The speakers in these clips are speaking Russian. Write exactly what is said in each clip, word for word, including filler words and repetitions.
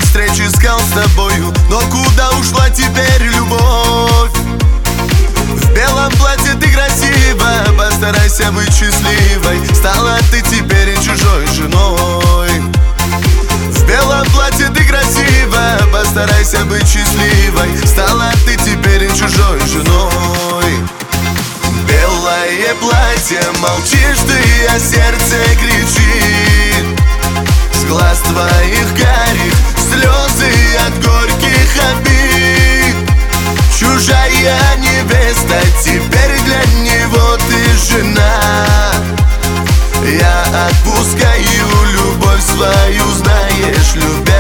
встреч искал с тобою, но куда ушла теперь любовь? В белом платье ты красива, постарайся быть счастливой. Стала ты теперь чужой женой. В белом платье ты красива, постарайся быть счастливой. Стала ты теперь чужой женой. Белое платье, молчишь ты, а сердце кричит. С глаз твоих карих слезы от горьких обид. Чужая невеста, теперь для него ты жена. Я отпускаю любовь свою, знаешь, любя.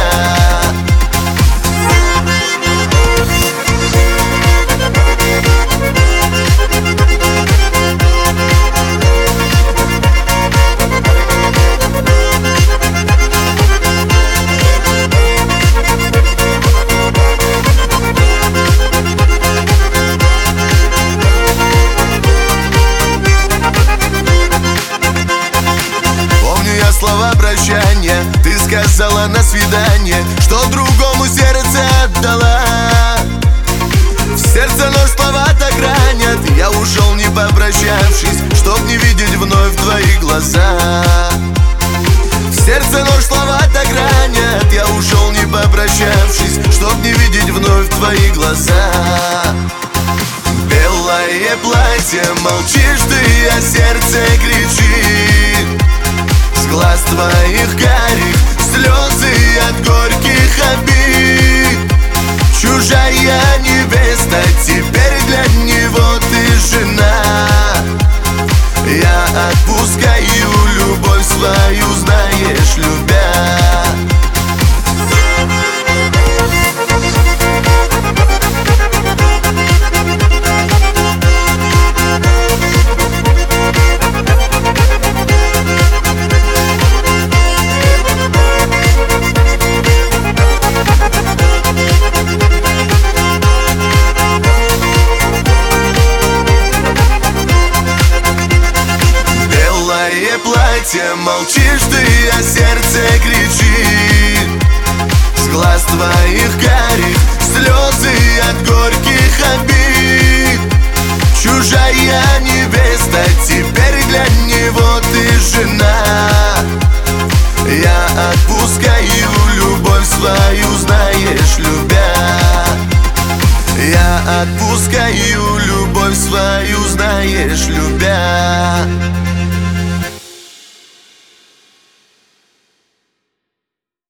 Слова прощания ты сказала на свидание, что другому сердце отдала. В сердце нож слова так ранят, я ушел не попрощавшись, чтоб не видеть вновь твои глаза. В сердце нож слова так ранят, я ушел не попрощавшись, чтоб не видеть вновь твои глаза. Белое платье, молчишь ты, а сердце кричит. С глаз твоих карих слезы от горьких обид. Чужая невеста, теперь для него ты жена. Я отпускаю любовь свою, знаешь, любя. Молчишь ты, а сердце кричит. С глаз твоих карих слезы от горьких обид. Чужая невеста, теперь для него ты жена. Я отпускаю любовь свою, знаешь, любя. Я отпускаю любовь свою, знаешь, любя.